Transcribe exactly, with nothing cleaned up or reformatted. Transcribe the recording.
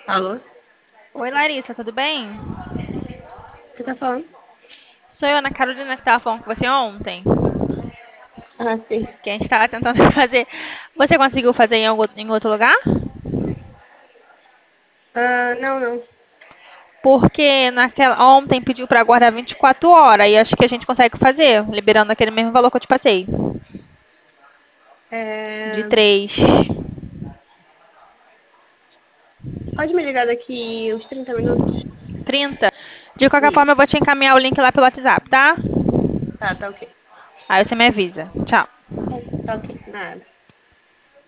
Alô? Oi, Larissa, tudo bem? Você tá falando? Sou eu, Ana Carolina, que estava falando com você ontem, Ah, sim. que a gente estava tentando fazer. Você conseguiu fazer em, algum, em outro lugar? Ah, não, não. Porque naquela, ontem pediu para aguardar vinte e quatro horas e acho que a gente consegue fazer, liberando aquele mesmo valor que eu te passei, de É... três. Pode me ligar daqui uns trinta minutos? Trinta. De qualquer forma, eu Isso. vou te encaminhar o link lá pelo WhatsApp, tá? Tá, tá ok. Aí você me avisa. Tchau. Tá, tá ok. Nada.